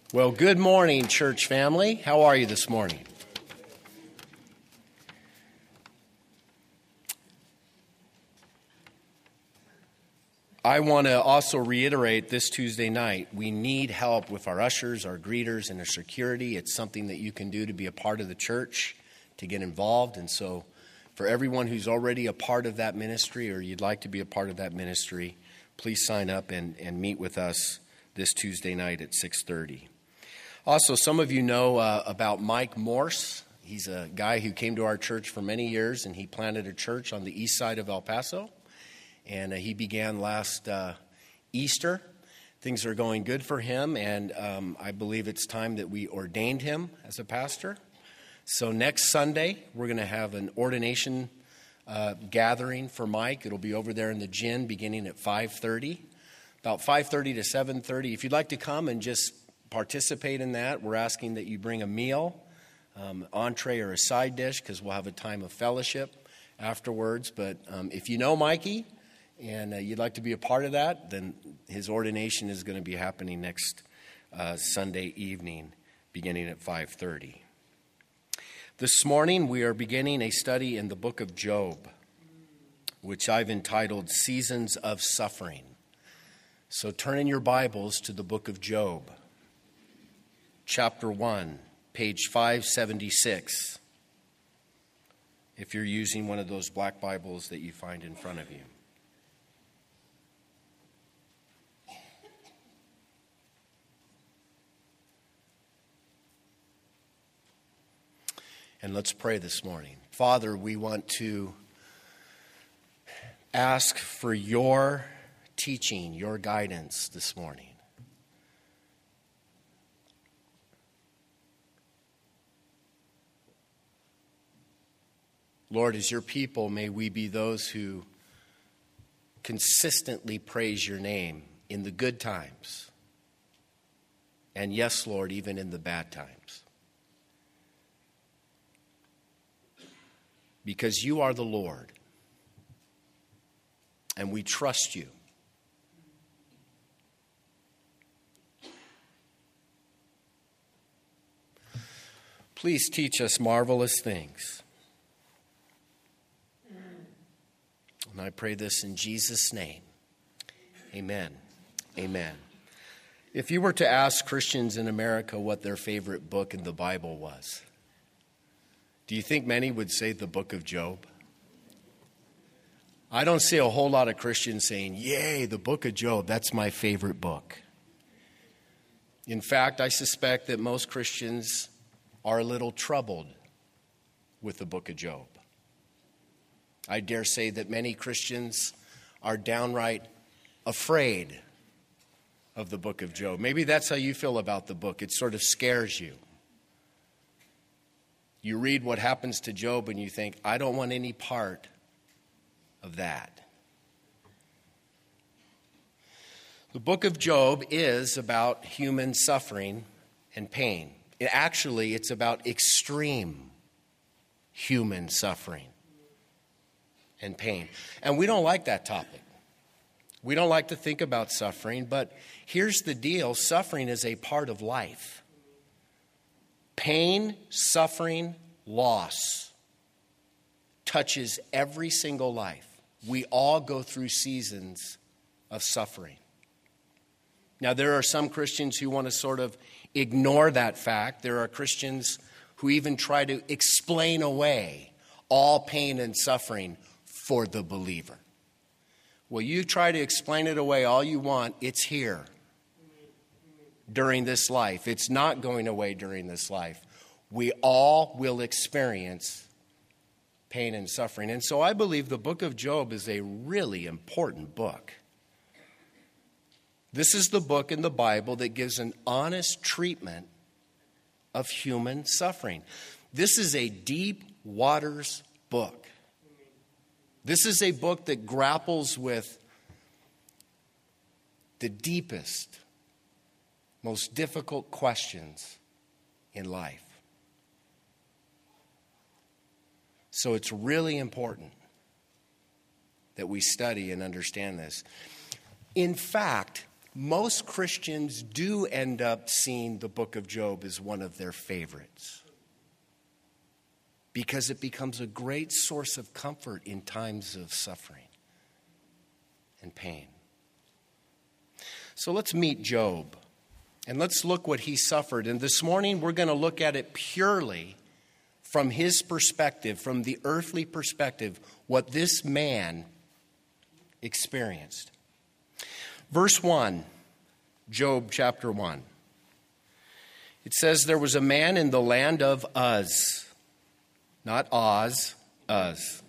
Well, good morning, church family. How are you this morning? I want to also reiterate this Tuesday night, we need help with our ushers, our greeters, and our security. It's something that you can do to be a part of the church, to get involved. And so for everyone who's already a part of that ministry or you'd like to be a part of that ministry, please sign up and meet with us this Tuesday night at 6:30. Also, some of you know about Mike Morse. He's a guy who came to our church for many years, and he planted a church on the east side of El Paso. And he began last Easter. Things are going good for him, and I believe it's time that we ordained him as a pastor. So next Sunday, we're going to have an ordination gathering for Mike. It'll be over there in the gym beginning at 5:30, about 5:30 to 7:30. If you'd like to come and just participate in that, we're asking that you bring a meal, entree or a side dish, because we'll have a time of fellowship afterwards. But if you know Mikey and you'd like to be a part of that, then his ordination is going to be happening next Sunday evening beginning at 5:30. This morning we are beginning a study in the book of Job, which I've entitled Seasons of Suffering. So turn in your Bibles to the book of Job. Chapter 1, page 576, if you're using one of those black Bibles that you find in front of you. And let's pray this morning. Father, we want to ask for your teaching, your guidance this morning. Lord, as your people, may we be those who consistently praise your name in the good times. And yes, Lord, even in the bad times. Because you are the Lord, and we trust you. Please teach us marvelous things. And I pray this in Jesus' name. Amen. Amen. If you were to ask Christians in America what their favorite book in the Bible was, do you think many would say the book of Job? I don't see a whole lot of Christians saying, yay, the book of Job, that's my favorite book. In fact, I suspect that most Christians are a little troubled with the book of Job. I dare say that many Christians are downright afraid of the book of Job. Maybe that's how you feel about the book. It sort of scares you. You read what happens to Job and you think, I don't want any part of that. The book of Job is about human suffering and pain. Actually, it's about extreme human suffering and pain. And we don't like that topic. We don't like to think about suffering, but here's the deal. Suffering is a part of life. Pain, suffering, loss touches every single life. We all go through seasons of suffering. Now, there are some Christians who want to sort of ignore that fact. There are Christians who even try to explain away all pain and suffering for the believer. Well, you try to explain it away all you want. It's here during this life. It's not going away during this life. We all will experience pain and suffering. And so I believe the book of Job is a really important book. This is the book in the Bible that gives an honest treatment of human suffering. This is a deep waters book. This is a book that grapples with the deepest, most difficult questions in life. So it's really important that we study and understand this. In fact, most Christians do end up seeing the book of Job as one of their favorites, because it becomes a great source of comfort in times of suffering and pain. So let's meet Job, and let's look what he suffered. And this morning we're going to look at it purely from his perspective, from the earthly perspective, what this man experienced. Verse 1, Job chapter 1. It says, there was a man in the land of Uz, not Oz, Uz,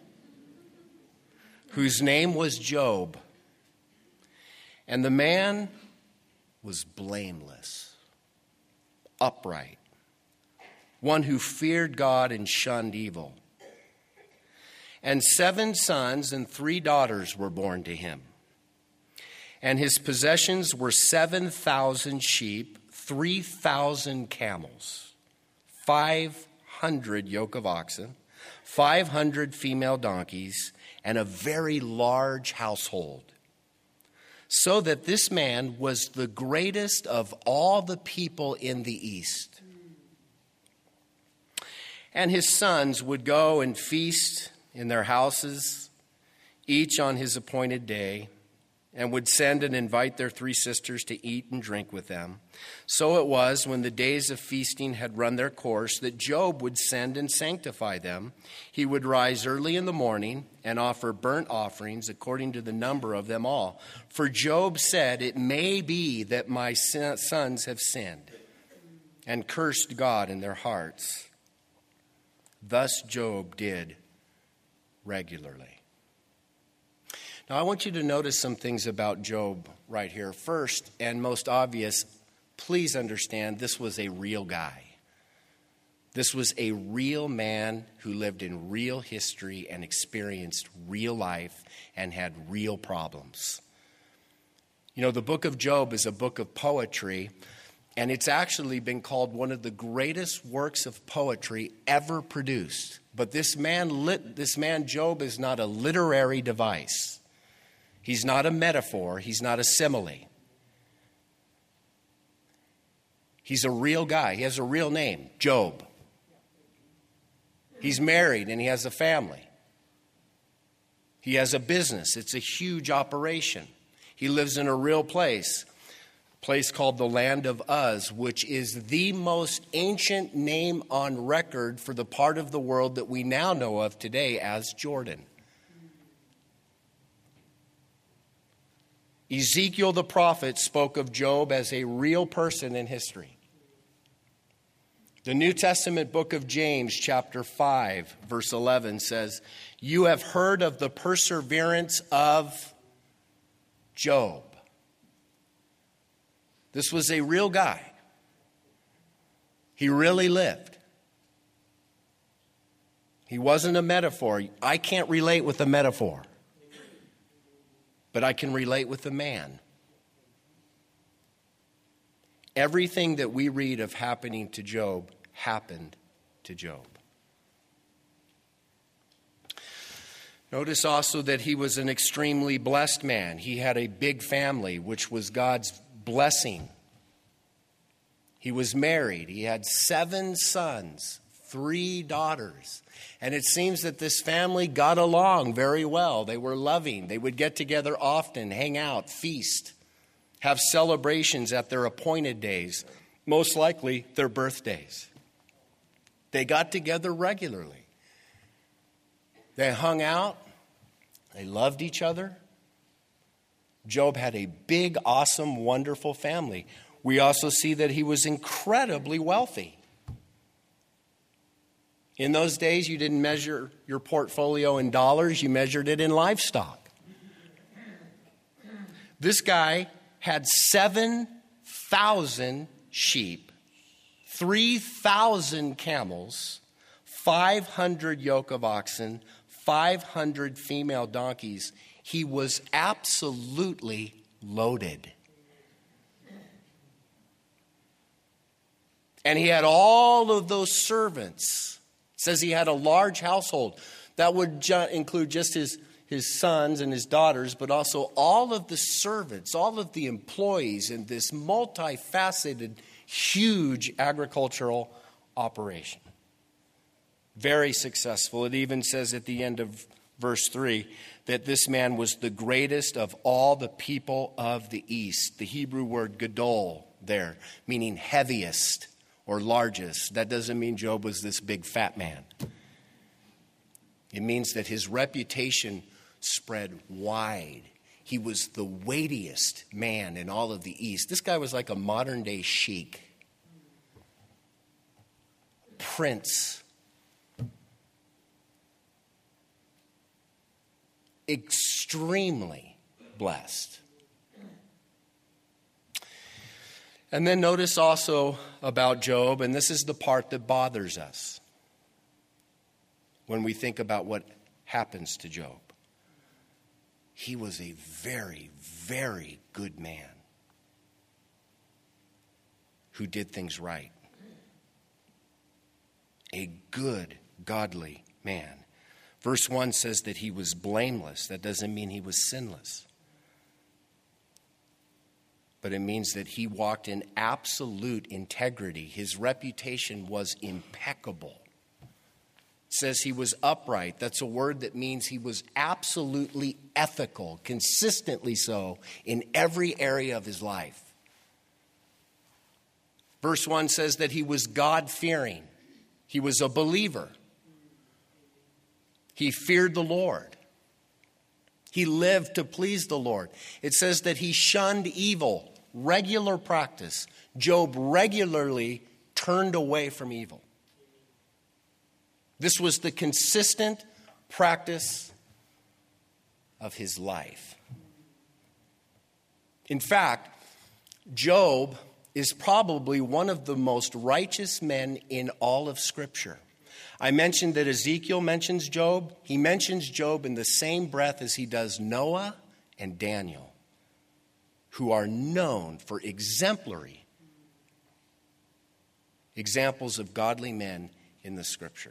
whose name was Job. And the man was blameless, upright, one who feared God and shunned evil. And 7 sons and 3 daughters were born to him. And his possessions were 7,000 sheep, 3,000 camels, 500 yoke of oxen, 500 female donkeys, and a very large household. So that this man was the greatest of all the people in the East. And his sons would go and feast in their houses, each on his appointed day, and would send and invite their 3 sisters to eat and drink with them. So it was, when the days of feasting had run their course, that Job would send and sanctify them. He would rise early in the morning and offer burnt offerings according to the number of them all. For Job said, it may be that my sons have sinned and cursed God in their hearts. Thus Job did regularly. Now, I want you to notice some things about Job right here. First, and most obvious, please understand this was a real guy. This was a real man who lived in real history and experienced real life and had real problems. You know, the book of Job is a book of poetry, and it's actually been called one of the greatest works of poetry ever produced. But this man Job is not a literary device. He's not a metaphor. He's not a simile. He's a real guy. He has a real name, Job. He's married and he has a family. He has a business. It's a huge operation. He lives in a real place, a place called the land of Uz, which is the most ancient name on record for the part of the world that we now know of today as Jordan. Ezekiel the prophet spoke of Job as a real person in history. The New Testament book of James, chapter 5, verse 11 says, you have heard of the perseverance of Job. This was a real guy. He really lived. He wasn't a metaphor. I can't relate with a metaphor. But I can relate with the man. Everything that we read of happening to Job happened to Job. Notice also that he was an extremely blessed man. He had a big family, which was God's blessing. He was married. He had 7 sons, 3 daughters. And it seems that this family got along very well. They were loving. They would get together often, hang out, feast, have celebrations at their appointed days, most likely their birthdays. They got together regularly. They hung out. They loved each other. Job had a big, awesome, wonderful family. We also see that he was incredibly wealthy. In those days, you didn't measure your portfolio in dollars, you measured it in livestock. This guy had 7,000 sheep, 3,000 camels, 500 yoke of oxen, 500 female donkeys. He was absolutely loaded. And he had all of those servants. It says he had a large household. That would include just his sons and his daughters, but also all of the servants, all of the employees in this multifaceted, huge agricultural operation. Very successful. It even says at the end of verse 3 that this man was the greatest of all the people of the East. The Hebrew word gadol there, meaning heaviest or largest. That doesn't mean Job was this big fat man. It means that his reputation spread wide. He was the weightiest man in all of the East. This guy was like a modern day sheik, prince, extremely blessed. And then notice also about Job, and this is the part that bothers us when we think about what happens to Job. He was a very, very good man who did things right. A good, godly man. Verse 1 says that he was blameless. That doesn't mean he was sinless. But it means that he walked in absolute integrity. His reputation was impeccable. It says he was upright. That's a word that means he was absolutely ethical, consistently so in every area of his life. Verse 1 says that he was God-fearing. He was a believer. He feared the Lord. He lived to please the Lord. It says that he shunned evil, regular practice. Job regularly turned away from evil. This was the consistent practice of his life. In fact, Job is probably one of the most righteous men in all of Scripture. I mentioned that Ezekiel mentions Job. He mentions Job in the same breath as he does Noah and Daniel, who are known for exemplary examples of godly men in the Scripture.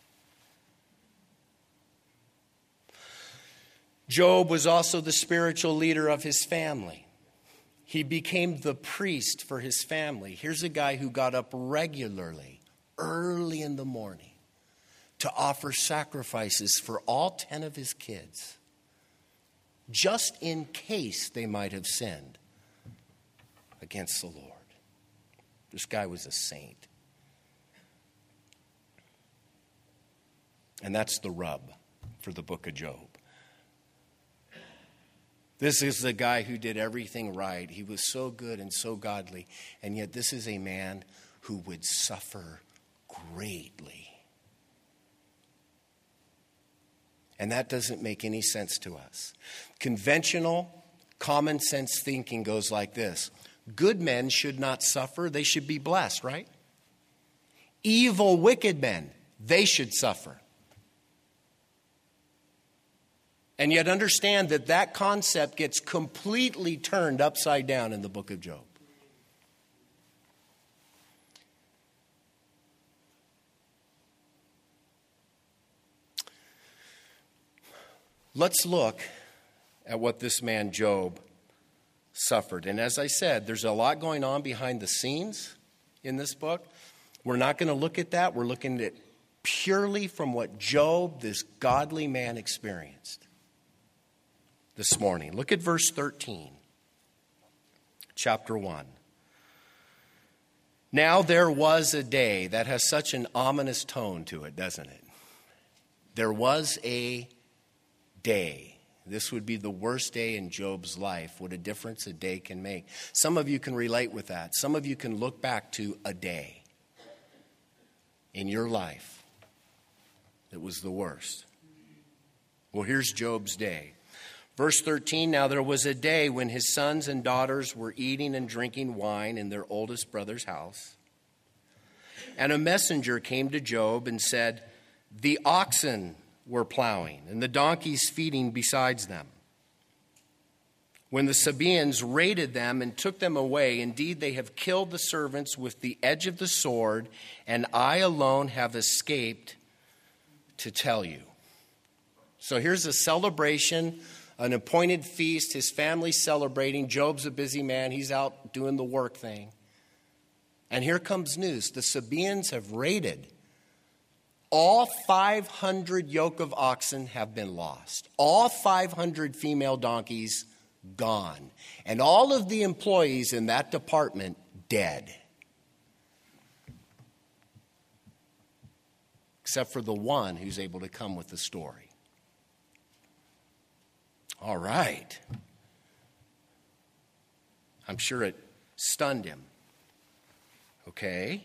Job was also the spiritual leader of his family. He became the priest for his family. Here's a guy who got up regularly, early in the morning, to offer sacrifices for all 10 of his kids, just in case they might have sinned against the Lord. This guy was a saint. And that's the rub for the book of Job. This is the guy who did everything right. He was so good and so godly. And yet this is a man who would suffer greatly. And that doesn't make any sense to us. Conventional, common sense thinking goes like this. Good men should not suffer. They should be blessed, right? Evil, wicked men, they should suffer. And yet understand that that concept gets completely turned upside down in the book of Job. Let's look at what this man Job suffered. And as I said, there's a lot going on behind the scenes in this book. We're not going to look at that. We're looking at it purely from what Job, this godly man, experienced this morning. Look at verse 13, chapter 1. Now there was a day. That has such an ominous tone to it, doesn't it? There was a day. This would be the worst day in Job's life. What a difference a day can make. Some of you can relate with that. Some of you can look back to a day in your life that was the worst. Well, here's Job's day. Verse 13, now there was a day when his sons and daughters were eating and drinking wine in their oldest brother's house. And a messenger came to Job and said, the oxen were plowing and the donkeys feeding besides them. When the Sabaeans raided them and took them away, indeed they have killed the servants with the edge of the sword, and I alone have escaped to tell you. So here's a celebration, an appointed feast. His family's celebrating. Job's a busy man. He's out doing the work thing. And here comes news. The Sabaeans have raided. All 500 yoke of oxen have been lost. All 500 female donkeys gone. And all of the employees in that department dead. Except for the one who's able to come with the story. All right. I'm sure it stunned him. Okay.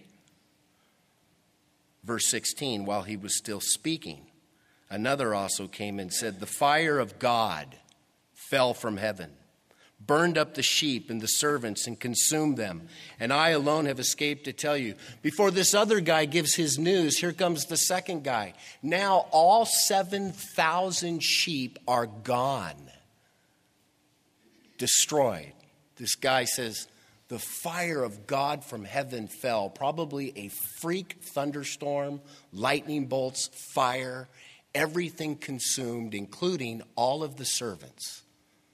Verse 16, while he was still speaking, another also came and said, the fire of God fell from heaven, burned up the sheep and the servants and consumed them. And I alone have escaped to tell you. Before this other guy gives his news, here comes the second guy. Now all 7,000 sheep are gone, destroyed. This guy says, the fire of God from heaven fell, probably a freak thunderstorm, lightning bolts, fire, everything consumed, including all of the servants.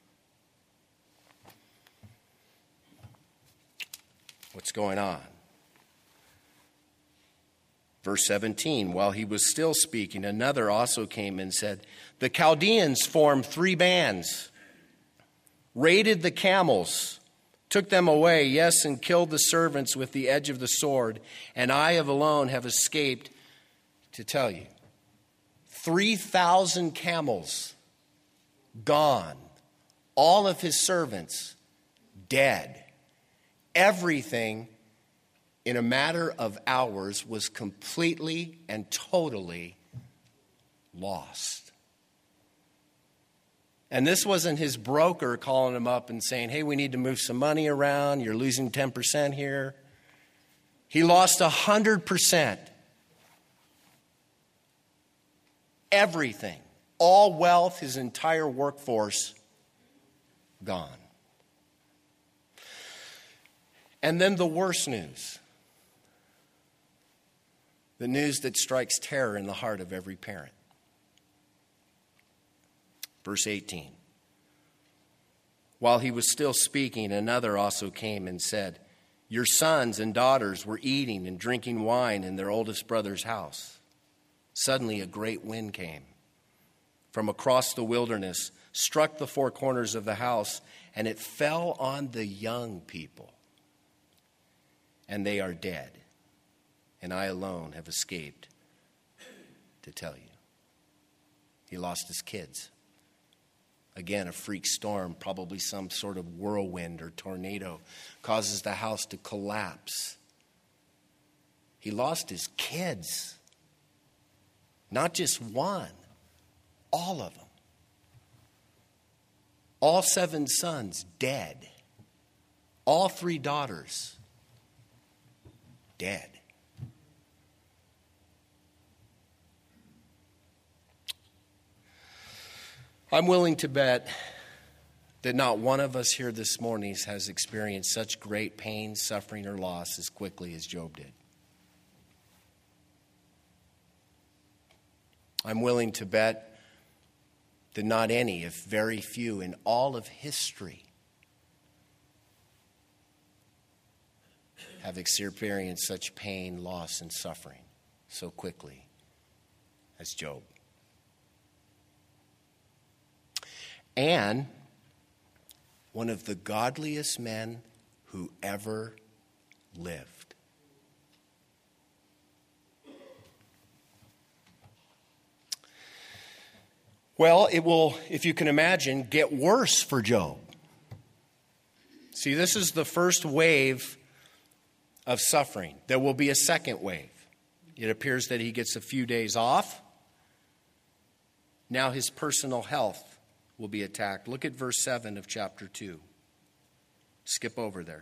What's going on? Verse 17, while he was still speaking, another also came and said, the Chaldeans formed 3 bands, raided the camels, took them away, yes, and killed the servants with the edge of the sword, and I alone have escaped to tell you. 3,000 camels gone, all of his servants dead. Everything in a matter of hours was completely and totally lost. And this wasn't his broker calling him up and saying, hey, we need to move some money around. You're losing 10% here. He lost 100%. Everything, all wealth, his entire workforce, gone. And then the worst news. The news that strikes terror in the heart of every parent. Verse 18. While he was still speaking, another also came and said, your sons and daughters were eating and drinking wine in their oldest brother's house. Suddenly a great wind came from across the wilderness, struck the 4 corners of the house, and it fell on the young people. And they are dead, and I alone have escaped to tell you. He lost his kids. Again, a freak storm, probably some sort of whirlwind or tornado, causes the house to collapse. He lost his kids. Not just one, all of them. All 7 sons dead. All 3 daughters dead. I'm willing to bet that not one of us here this morning has experienced such great pain, suffering, or loss as quickly as Job did. I'm willing to bet that not any, if very few, in all of history have experienced such pain, loss, and suffering so quickly as Job. And one of the godliest men who ever lived. Well, it will, if you can imagine, get worse for Job. See, this is the first wave of suffering. There will be a second wave. It appears that he gets a few days off. Now his personal health will be attacked. Look at verse 7 of chapter 2. Skip over there.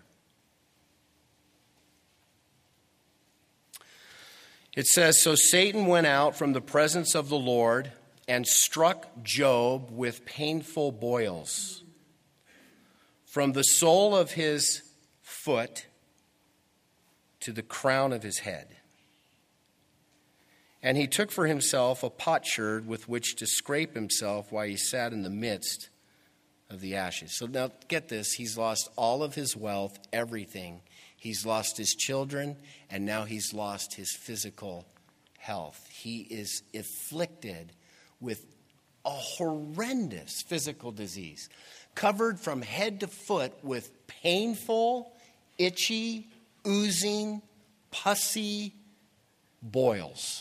It says, so Satan went out from the presence of the Lord and struck Job with painful boils from the sole of his foot to the crown of his head. And he took for himself a potsherd with which to scrape himself while he sat in the midst of the ashes. So now get this, he's lost all of his wealth, everything. He's lost his children, and now he's lost his physical health. He is afflicted with a horrendous physical disease, covered from head to foot with painful, itchy, oozing, pussy boils.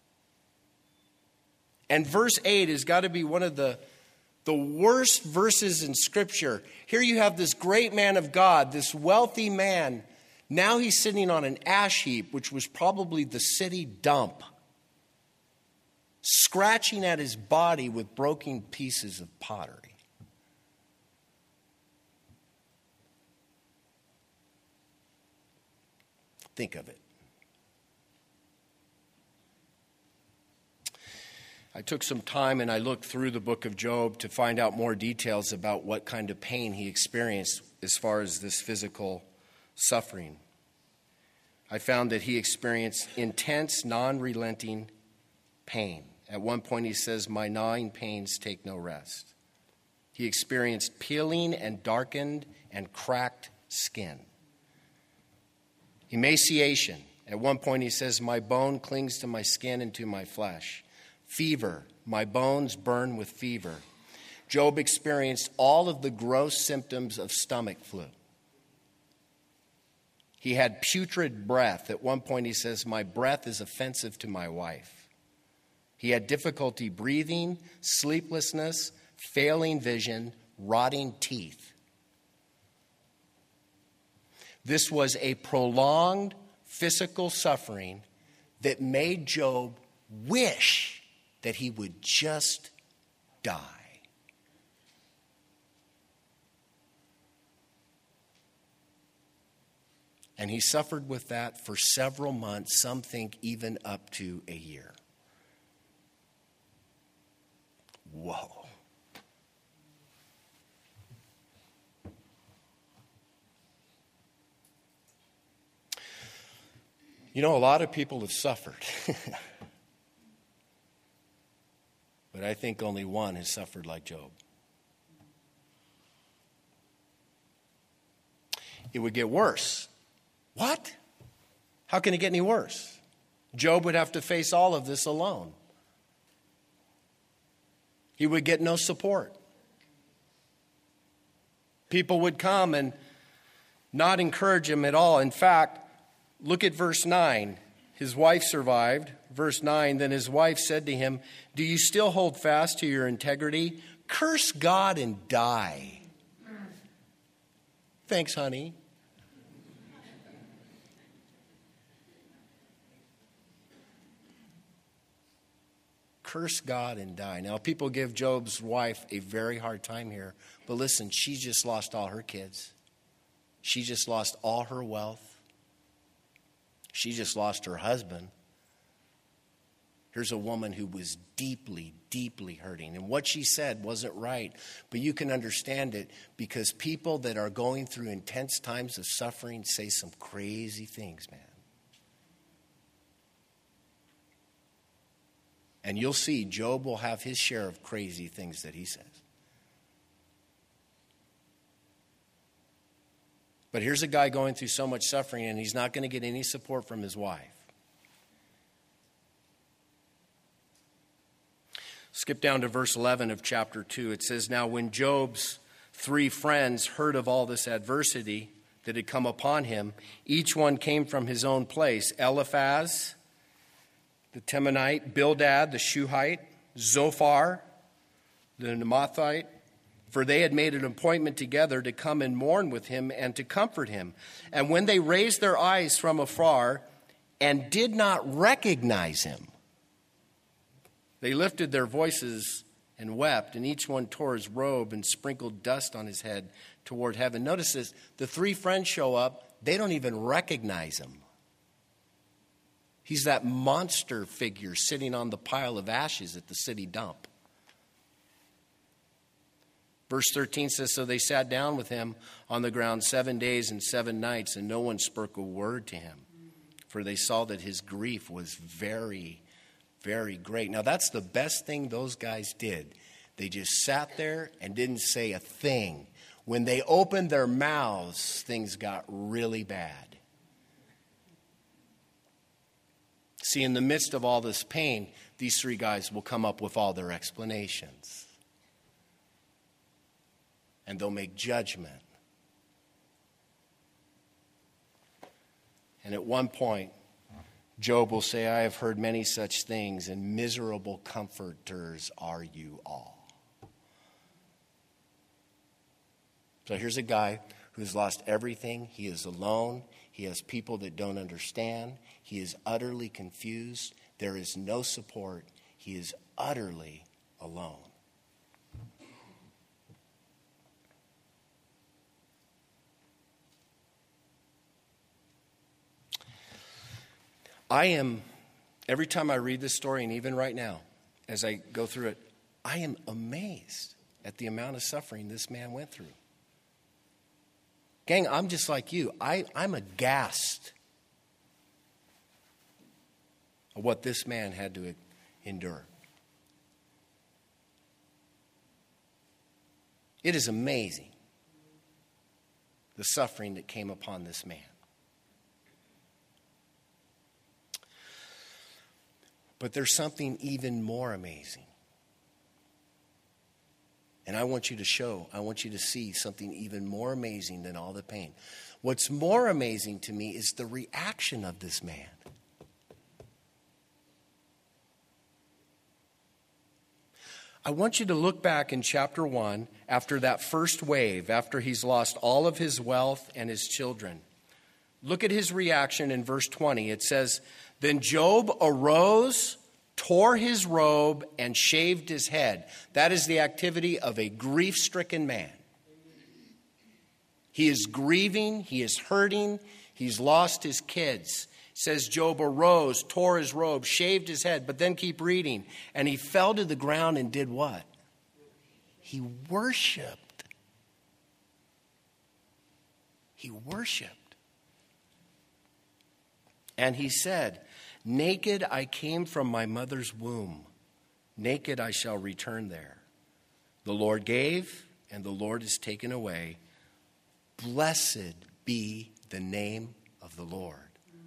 And verse 8 has got to be one of the worst verses in Scripture. Here you have this great man of God, this wealthy man. Now he's sitting on an ash heap, which was probably the city dump, scratching at his body with broken pieces of pottery. Think of it. I took some time and I looked through the book of Job to find out more details about what kind of pain he experienced as far as this physical suffering. I found that he experienced intense, non-relenting pain. At one point he says, "My gnawing pains take no rest." He experienced peeling and darkened and cracked skin. Emaciation. At one point he says, "My bone clings to my skin and to my flesh." Fever. My bones burn with fever. Job experienced all of the gross symptoms of stomach flu. He had putrid breath. At one point he says, "My breath is offensive to my wife." He had difficulty breathing, sleeplessness, failing vision, rotting teeth. This was a prolonged physical suffering that made Job wish that he would just die. And he suffered with that for several months, some think even up to a year. Whoa. You know, a lot of people have suffered. But I think only one has suffered like Job. It would get worse. What? How can it get any worse? Job would have to face all of this alone. He would get no support. People would come and not encourage him at all. In fact, look at verse 9. His wife survived. Verse 9, then his wife said to him, "Do you still hold fast to your integrity? Curse God and die." Thanks, honey. Curse God and die. Now, people give Job's wife a very hard time here. But listen, she just lost all her kids. She just lost all her wealth. She just lost her husband. Here's a woman who was deeply, deeply hurting. And what she said wasn't right. But you can understand it because people that are going through intense times of suffering say some crazy things, man. And you'll see Job will have his share of crazy things that he says. But here's a guy going through so much suffering and he's not going to get any support from his wife. Skip down to verse 11 of chapter 2. It says, now when Job's 3 friends heard of all this adversity that had come upon him, each one came from his own place. Eliphaz, the Temanite, Bildad, the Shuhite, Zophar, the Naamathite, for they had made an appointment together to come and mourn with him and to comfort him. And when they raised their eyes from afar and did not recognize him, they lifted their voices and wept, and each one tore his robe and sprinkled dust on his head toward heaven. Notice this, the 3 friends show up, they don't even recognize him. He's that monster figure sitting on the pile of ashes at the city dump. Verse 13 says, so they sat down with him on the ground 7 days and 7 nights, and no one spoke a word to him, for they saw that his grief was very Very great. Now, that's the best thing those guys did. They just sat there and didn't say a thing. When they opened their mouths, things got really bad. See, in the midst of all this pain, these three guys will come up with all their explanations. And they'll make judgment. And at one point, Job will say, I have heard many such things, and miserable comforters are you all. So here's a guy who's lost everything. He is alone. He has people that don't understand. He is utterly confused. There is no support. He is utterly alone. Every time I read this story, and even right now, as I go through it, I am amazed at the amount of suffering this man went through. Gang, I'm just like you. I'm aghast at what this man had to endure. It is amazing, the suffering that came upon this man. But there's something even more amazing. And I want you to see something even more amazing than all the pain. What's more amazing to me is the reaction of this man. I want you to look back in chapter 1, after that first wave, after he's lost all of his wealth and his children. Look at his reaction in verse 20. It says, Then Job arose, tore his robe, and shaved his head. That is the activity of a grief-stricken man. He is grieving, he is hurting, he's lost his kids. It says Job arose, tore his robe, shaved his head, but then keep reading. And he fell to the ground and did what? He worshiped. He worshiped. And he said, Naked I came from my mother's womb. Naked I shall return there. The Lord gave, and the Lord has taken away. Blessed be the name of the Lord.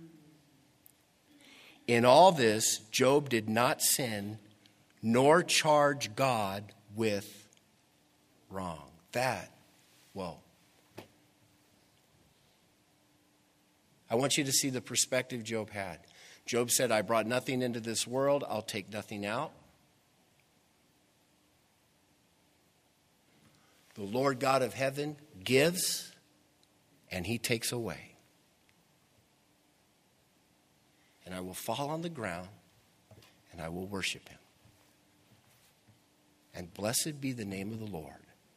In all this, Job did not sin, nor charge God with wrong. Whoa. I want you to see the perspective Job had. Job said, I brought nothing into this world, I'll take nothing out. The Lord God of heaven gives, and he takes away. And I will fall on the ground, and I will worship him. And blessed be the name of the Lord.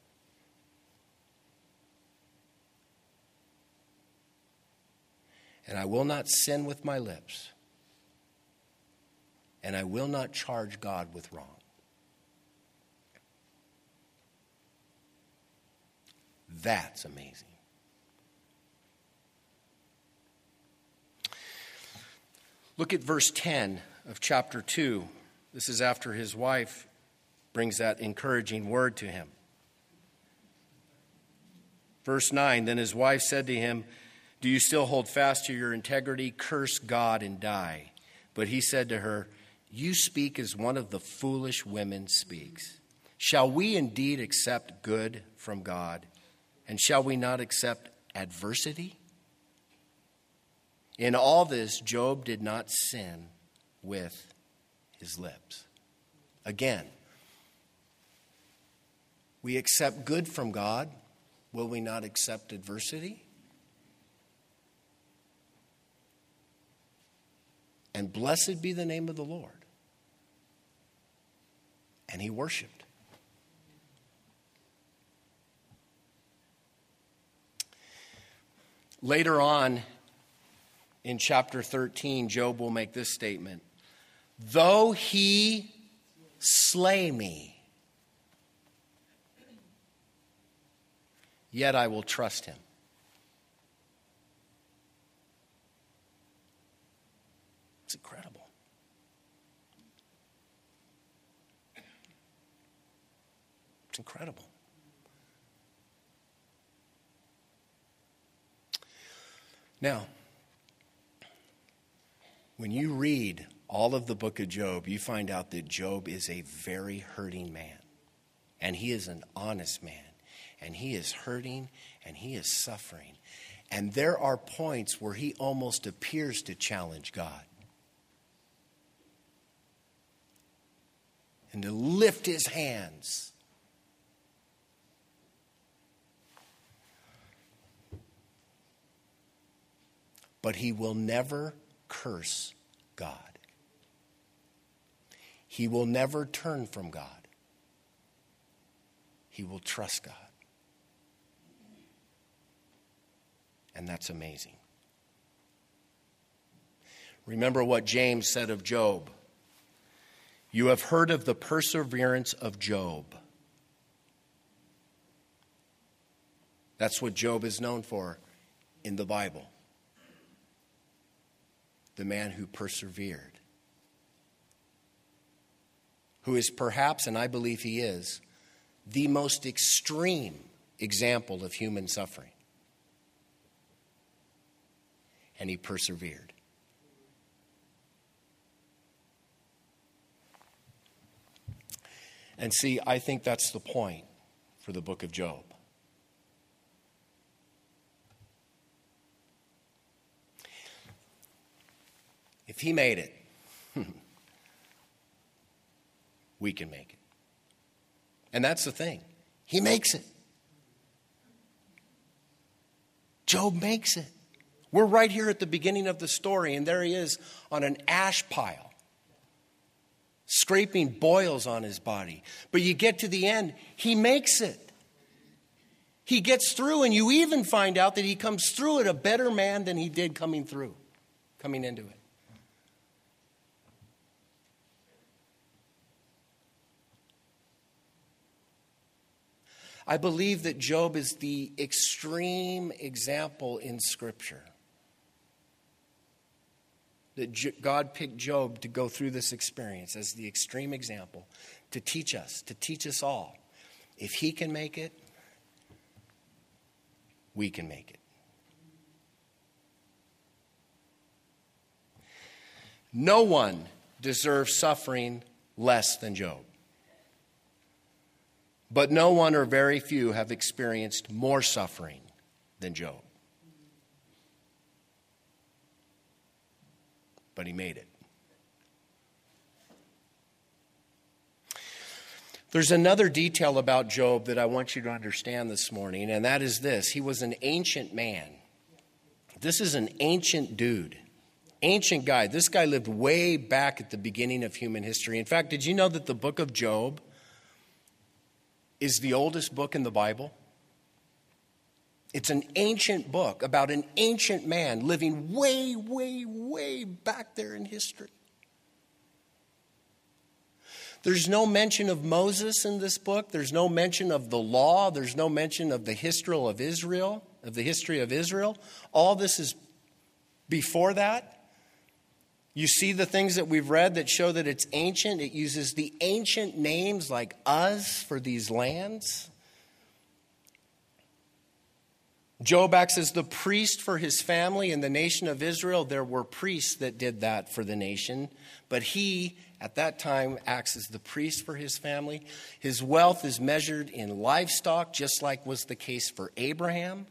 And I will not sin with my lips. And I will not charge God with wrong. That's amazing. Look at verse 10 of chapter 2. This is after his wife brings that encouraging word to him. Verse 9, Then his wife said to him, Do you still hold fast to your integrity? Curse God and die. But he said to her, You speak as one of the foolish women speaks. Shall we indeed accept good from God? And shall we not accept adversity? In all this, Job did not sin with his lips. Again, we accept good from God. Will we not accept adversity? And blessed be the name of the Lord. And he worshiped. Later on in chapter 13, Job will make this statement. Though he slay me, yet I will trust him. It's incredible. incredible. Now, when you read all of the book of Job, you find out that Job is a very hurting man. And he is an honest man. And he is hurting and he is suffering. And there are points where he almost appears to challenge God. And to lift his hands. But he will never curse God. He will never turn from God. He will trust God. And that's amazing. Remember what James said of Job. You have heard of the perseverance of Job. That's what Job is known for in the Bible. The man who persevered. Who is perhaps, and I believe he is, the most extreme example of human suffering. And he persevered. And see, I think that's the point for the book of Job. If he made it, we can make it. And that's the thing. He makes it. Job makes it. We're right here at the beginning of the story, and there he is on an ash pile, scraping boils on his body. But you get to the end, he makes it. He gets through, and you even find out that he comes through it a better man than he did coming into it. I believe that Job is the extreme example in Scripture. That God picked Job to go through this experience as the extreme example to teach us all. If he can make it, we can make it. No one deserves suffering less than Job. But no one or very few have experienced more suffering than Job. But he made it. There's another detail about Job that I want you to understand this morning, and that is this. He was an ancient man. This is an ancient dude. Ancient guy. This guy lived way back at the beginning of human history. In fact, did you know that the book of Job is the oldest book in the Bible? It's an ancient book about an ancient man living way, way, way back there in history. There's no mention of Moses in this book. There's no mention of the law. There's no mention of the history of Israel. All this is before that. You see the things that we've read that show that it's ancient. It uses the ancient names like Uz for these lands. Job acts as the priest for his family and the nation of Israel. There were priests that did that for the nation. But he, at that time, acts as the priest for his family. His wealth is measured in livestock, just like was the case for Abraham.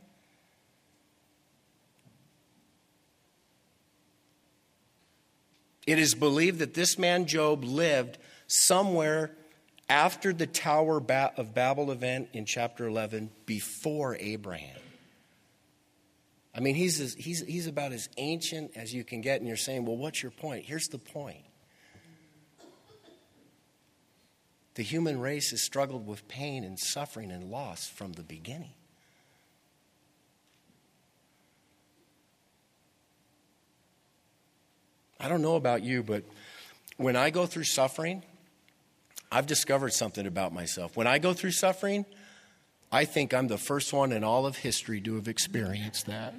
It is believed that this man Job lived somewhere after the Tower of Babel event in chapter 11, before Abraham. I mean, he's about as ancient as you can get, and you're saying, well, what's your point? Here's the point. The human race has struggled with pain and suffering and loss from the beginning. I don't know about you, but when I go through suffering, I've discovered something about myself. When I go through suffering, I think I'm the first one in all of history to have experienced that.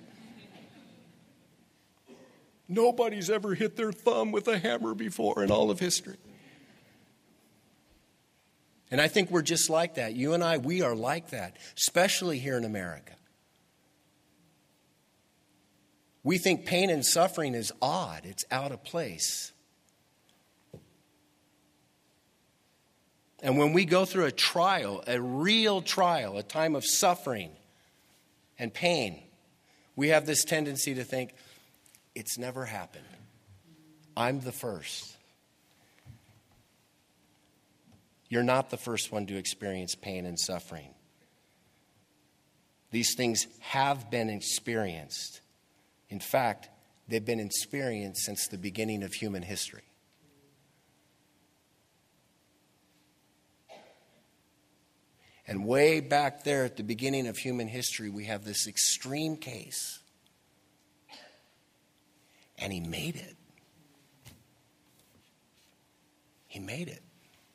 Nobody's ever hit their thumb with a hammer before in all of history. And I think we're just like that. You and I, we are like that, especially here in America. We think pain and suffering is odd. It's out of place. And when we go through a trial, a real trial, a time of suffering and pain, we have this tendency to think, it's never happened. I'm the first. You're not the first one to experience pain and suffering. These things have been experienced. In fact, they've been experienced since the beginning of human history. And way back there at the beginning of human history, we have this extreme case. And he made it. He made it.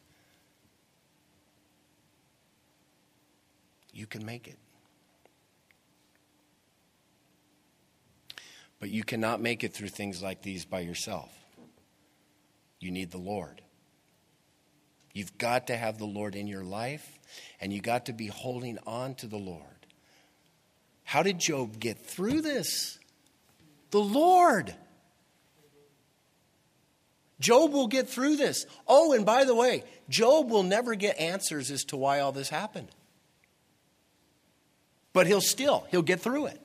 You can make it. But you cannot make it through things like these by yourself. You need the Lord. You've got to have the Lord in your life, and you got to be holding on to the Lord. How did Job get through this? The Lord. Job will get through this. Oh, and by the way, Job will never get answers as to why all this happened. But he'll get through it.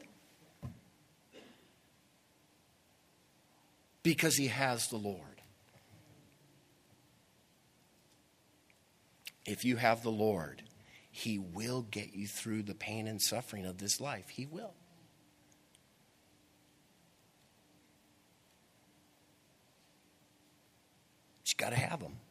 Because he has the Lord. If you have the Lord, he will get you through the pain and suffering of this life. He will. But you got to have him.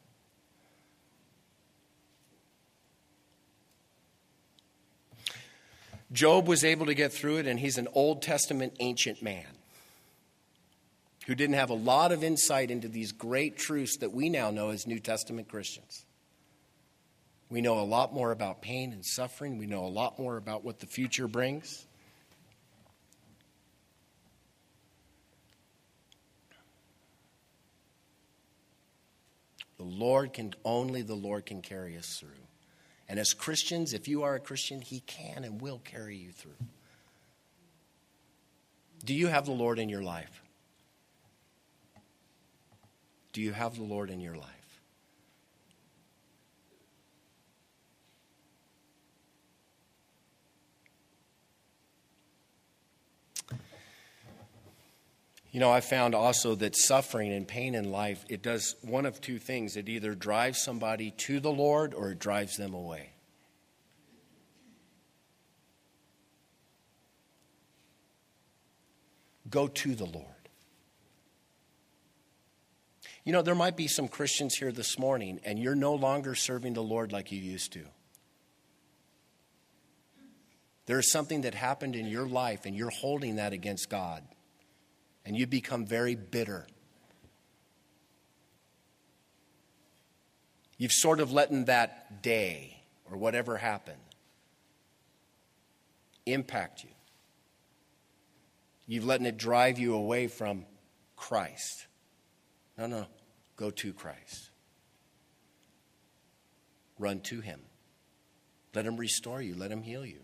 Job was able to get through it, and he's an Old Testament ancient man who didn't have a lot of insight into these great truths that we now know as New Testament Christians. We know a lot more about pain and suffering. We know a lot more about what the future brings. Only the Lord can carry us through. And as Christians, if you are a Christian, he can and will carry you through. Do you have the Lord in your life? Do you have the Lord in your life? You know, I found also that suffering and pain in life, it does one of two things. It either drives somebody to the Lord or it drives them away. Go to the Lord. You know, there might be some Christians here this morning, and you're no longer serving the Lord like you used to. There is something that happened in your life, and you're holding that against God. And you become very bitter. You've sort of let that day or whatever happened impact you. You've let it drive you away from Christ. No. Go to Christ. Run to him. Let him restore you. Let him heal you.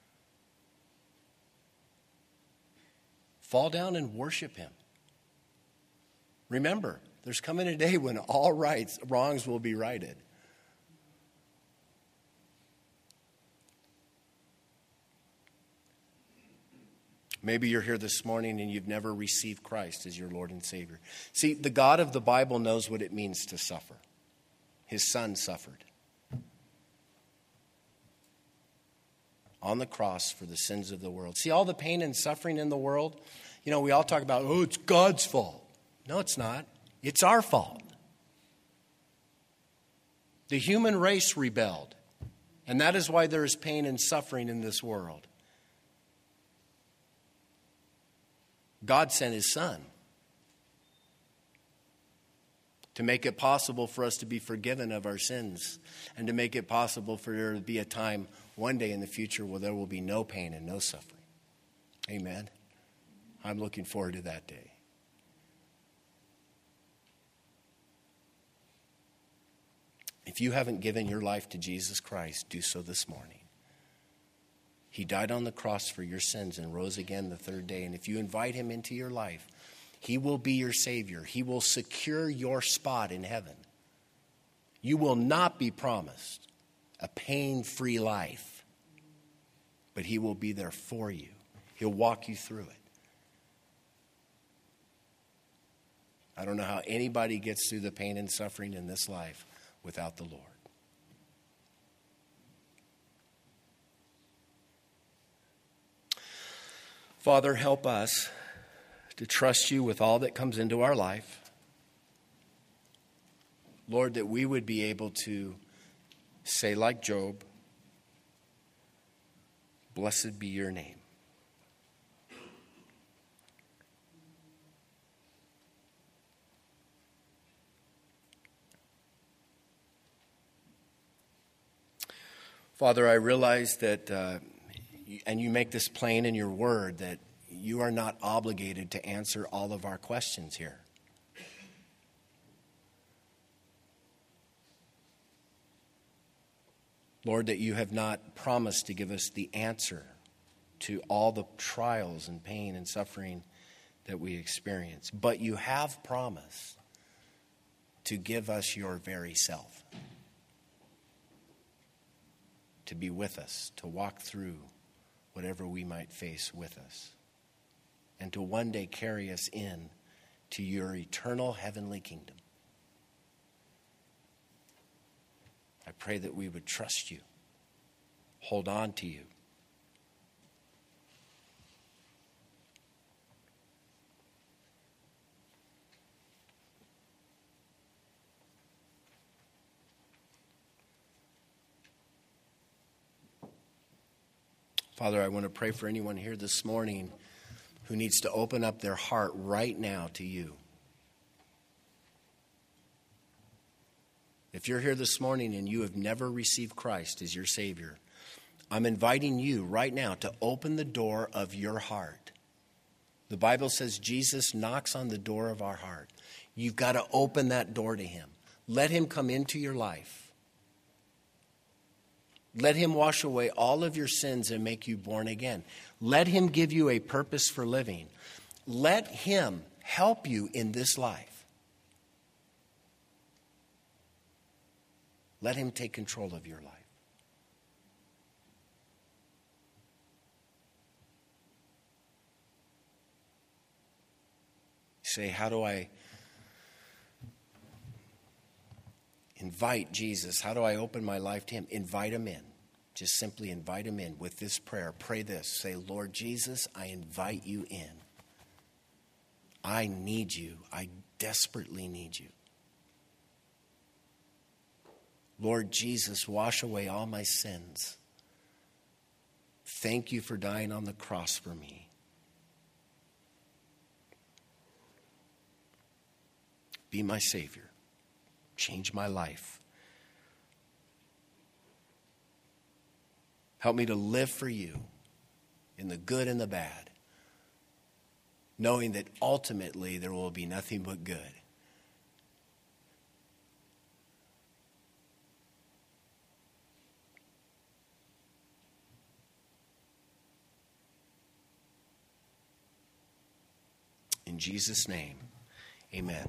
Fall down and worship him. Remember, there's coming a day when all wrongs will be righted. Maybe you're here this morning and you've never received Christ as your Lord and Savior. See, the God of the Bible knows what it means to suffer. His Son suffered on the cross for the sins of the world. See, all the pain and suffering in the world, you know, we all talk about, oh, it's God's fault. No, it's not. It's our fault. The human race rebelled, and that is why there is pain and suffering in this world. God sent his Son to make it possible for us to be forgiven of our sins and to make it possible for there to be a time one day in the future where there will be no pain and no suffering. Amen. I'm looking forward to that day. If you haven't given your life to Jesus Christ, do so this morning. He died on the cross for your sins and rose again the third day. And if you invite him into your life, he will be your Savior. He will secure your spot in heaven. You will not be promised a pain-free life, but he will be there for you. He'll walk you through it. I don't know how anybody gets through the pain and suffering in this life without the Lord. Father, help us to trust you with all that comes into our life. Lord, that we would be able to say like Job, blessed be your name. Father, I realize that, and you make this plain in your word, that you are not obligated to answer all of our questions here. Lord, that you have not promised to give us the answer to all the trials and pain and suffering that we experience. But you have promised to give us your very self, to be with us, to walk through whatever we might face with us, and to one day carry us in to your eternal heavenly kingdom. I pray that we would trust you, hold on to you. Father, I want to pray for anyone here this morning who needs to open up their heart right now to you. If you're here this morning and you have never received Christ as your Savior, I'm inviting you right now to open the door of your heart. The Bible says Jesus knocks on the door of our heart. You've got to open that door to him. Let him come into your life. Let him wash away all of your sins and make you born again. Let him give you a purpose for living. Let him help you in this life. Let him take control of your life. Say, how do I invite Jesus? How do I open my life to him? Invite him in. Just simply invite him in with this prayer. Pray this. Say, Lord Jesus, I invite you in. I need you. I desperately need you. Lord Jesus, wash away all my sins. Thank you for dying on the cross for me. Be my Savior. Change my life. Help me to live for you in the good and the bad, knowing that ultimately there will be nothing but good. In Jesus' name, amen.